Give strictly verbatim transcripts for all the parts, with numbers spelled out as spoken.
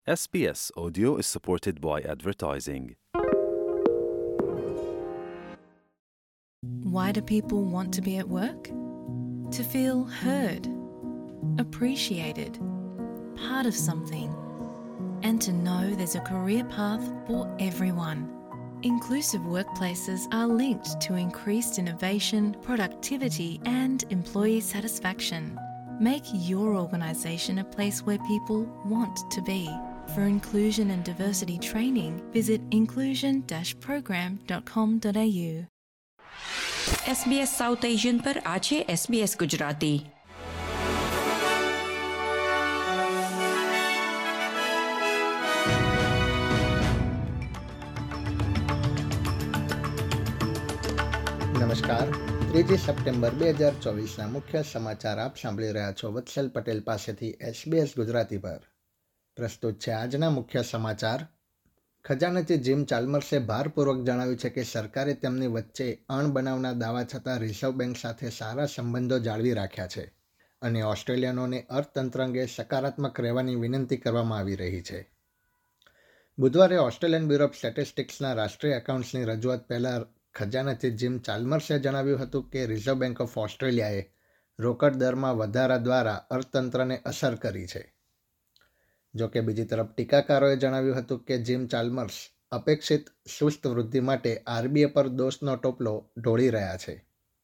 S B S Audio is supported by advertising. Why do people want to be at work? To feel heard, appreciated, part of something, and to know there's a career path for everyone. Inclusive workplaces are linked to increased innovation, productivity, and employee satisfaction. Make your organisation a place where people want to be. For inclusion and diversity training, visit inclusion dash program dot com dot a u. S B S South Asian પર આ છે S B S Gujarati. નમસ્કાર. ત્રીજી September બે હજાર ચોવીસના મુખ્ય સમાચાર આપ સાંભળી રહ્યા છો વત્સલ પટેલ પાસેથી S B S ગુજરાતી પર. પ્રસ્તુત છે આજના મુખ્ય સમાચાર. ખજાનચી જીમ ચાલ્મર્સે ભારપૂર્વક જણાવ્યું છે કે સરકારે તેમની વચ્ચે અણબનાવના દાવા છતાં રિઝર્વ બેંક સાથે સારા સંબંધો જાળવી રાખ્યા છે અને ઓસ્ટ્રેલિયનોને અર્થતંત્ર અંગે સકારાત્મક રહેવાની વિનંતી કરવામાં આવી રહી છે. બુધવારે ઓસ્ટ્રેલિયન બ્યુરો ઓફ સ્ટેટિસ્ટિક્સના રાષ્ટ્રીય એકાઉન્ટ્સની રજૂઆત પહેલાં ખજાનચી જીમ ચાલ્મર્સે જણાવ્યું હતું કે રિઝર્વ બેંક ઓફ ઓસ્ટ્રેલિયાએ રોકડ દરમાં વધારા દ્વારા અર્થતંત્રને અસર કરી છે. જોકે બીજી તરફ ટીકાકારોએ જણાવ્યું હતું કે જીમ ચાલ્મર્સ અપેક્ષિત સુસ્ત વૃદ્ધિ માટે આરબીઆઈ પર દોષનો ટોપલો ઢોળી રહ્યા છે.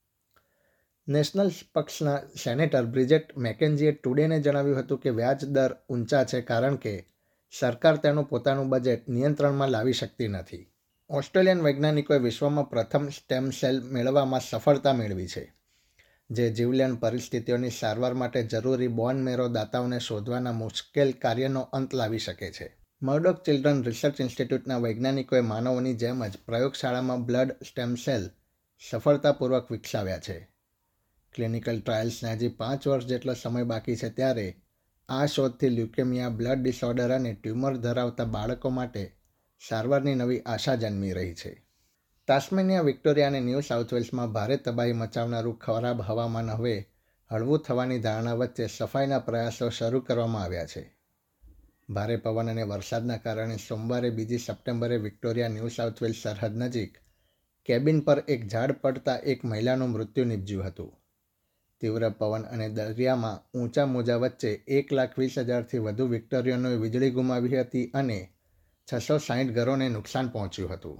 નેશનલ પક્ષના સેનેટર બ્રિજેટ મેકેન્જીએ ટુડેને જણાવ્યું હતું કે વ્યાજ દર ઊંચા છે કારણ કે સરકાર તેનું પોતાનું બજેટ નિયંત્રણમાં લાવી શકતી નથી. ઓસ્ટ્રેલિયન વૈજ્ઞાનિકોએ વિશ્વમાં પ્રથમ સ્ટેમ સેલ મેળવવામાં સફળતા મેળવી છે, જે જીવલેણ પરિસ્થિતિઓની સારવાર માટે જરૂરી બોન મેરો દાતાઓને શોધવાના મુશ્કેલ કાર્યનો અંત લાવી શકે છે. મર્ડોક ચિલ્ડ્રન રિસર્ચ ઇન્સ્ટિટ્યૂટના વૈજ્ઞાનિકોએ માનવોની જેમ જ પ્રયોગશાળામાં બ્લડ સ્ટેમ સેલ સફળતાપૂર્વક વિકસાવ્યા છે. ક્લિનિકલ ટ્રાયલ્સને હજી પાંચ વર્ષ જેટલો સમય બાકી છે ત્યારે આ શોધથી લ્યુકેમિયા, બ્લડ ડિસઓર્ડર અને ટ્યુમર ધરાવતા બાળકો માટે સારવારની નવી આશા જન્મી રહી છે. તાસ્મેનિયા, વિક્ટોરિયા અને ન્યૂ સાઉથ વેલ્સમાં ભારે તબાહી મચાવનારું ખરાબ હવામાન હવે હળવું થવાની ધારણા વચ્ચે સફાઈના પ્રયાસો શરૂ કરવામાં આવ્યા છે. ભારે પવન અને વરસાદના કારણે સોમવારે બીજી સપ્ટેમ્બરે વિક્ટોરિયા ન્યૂ સાઉથ વેલ્સ સરહદ નજીક કેબિન પર એક ઝાડ પડતા એક મહિલાનું મૃત્યુ નીપજ્યું હતું. તીવ્ર પવન અને દરિયામાં ઊંચા મોજા વચ્ચે એક લાખ વીસ હજારથી વધુ વિક્ટોરિયનોએ વીજળી ગુમાવી હતી અને છસો સાહીઠ ઘરોને નુકસાન પહોંચ્યું હતું.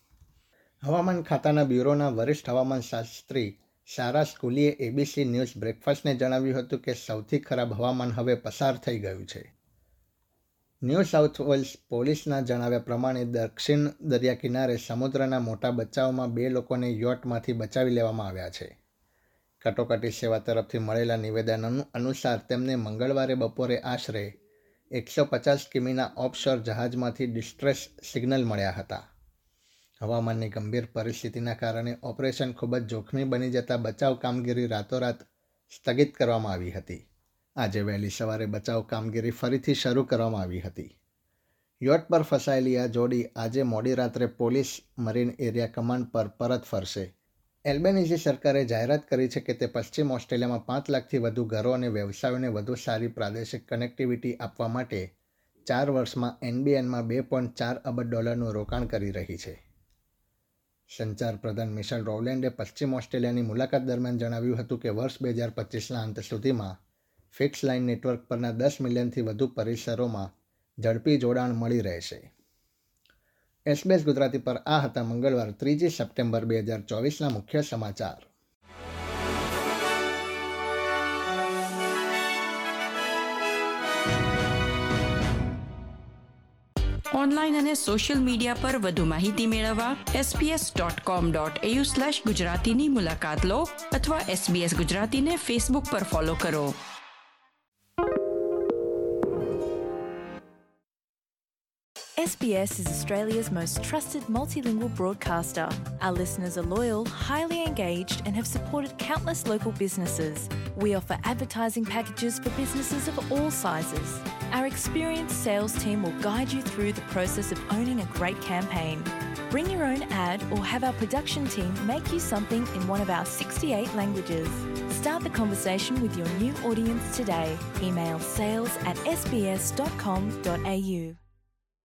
હવામાન ખાતાના બ્યુરોના વરિષ્ઠ હવામાન શાસ્ત્રી સારા સ્કૂલીએ એબીસી ન્યૂઝ બ્રેકફાસ્ટને જણાવ્યું હતું કે સૌથી ખરાબ હવામાન હવે પસાર થઈ ગયું છે. ન્યૂ સાઉથ વેલ્સ પોલીસના જણાવ્યા પ્રમાણે દક્ષિણ દરિયા કિનારે સમુદ્રના મોટા બચાવમાં બે લોકોને યોટમાંથી બચાવી લેવામાં આવ્યા છે. કટોકટી સેવા તરફથી મળેલા નિવેદન અનુસાર તેમને મંગળવારે બપોરે આશરે એકસો પચાસ કિમીના ઓફશોર જહાજમાંથી ડિસ્ટ્રેસ સિગ્નલ મળ્યા હતા. હવામાનની ગંભીર પરિસ્થિતિના કારણે ઓપરેશન ખૂબ જ જોખમી બની જતા બચાવ કામગીરી રાતોરાત સ્થગિત કરવામાં આવી હતી. આજે વહેલી સવારે બચાવ કામગીરી ફરીથી શરૂ કરવામાં આવી હતી. યોટ પર ફસાયેલી આ જોડી આજે મોડી રાત્રે પોલીસ મરીન એરિયા કમાન્ડ પર પરત ફરશે. એલ્બેનીઝી સરકારે જાહેરાત કરી છે કે તે પશ્ચિમ ઓસ્ટ્રેલિયામાં પાંચ લાખથી વધુ ઘરો અને વ્યવસાયોને વધુ સારી પ્રાદેશિક કનેક્ટિવિટી આપવા માટે ચાર વર્ષમાં એનબીએનમાં બે પોઈન્ટ ચાર અબજ ડોલરનું રોકાણ કરી રહી છે. સંચાર પ્રધાન મિશેલ રોવલેન્ડે પશ્ચિમ ઓસ્ટ્રેલિયાની મુલાકાત દરમિયાન જણાવ્યું હતું કે વર્ષ બે હજાર પચીસના અંત સુધીમાં ફિક્સ લાઇન નેટવર્ક પરના દસ મિલિયનથી વધુ પરિસરોમાં ઝડપી જોડાણ મળી રહેશે. S B S ગુજરાતી પર આ હતા મંગળવાર ત્રીજી સપ્ટેમ્બર બે હજાર ચોવીસના મુખ્ય સમાચાર. ઓનલાઈન અને સોશિયલ મીડિયા પર વધુ માહિતી મેળવવા S B S dot com dot A U slash ગુજરાતીની મુલાકાત લો અથવા S B S ગુજરાતીને ફેસબુક પર ફોલો કરો. S B S is Australia's most trusted multilingual broadcaster. Our listeners are loyal, highly engaged, and have supported countless local businesses. We offer advertising packages for businesses of all sizes. Our experienced sales team will guide you through the process of owning a great campaign. Bring your own ad or have our production team make you something in one of our sixty-eight languages. Start the conversation with your new audience today. Email sales at s b s dot com dot a u.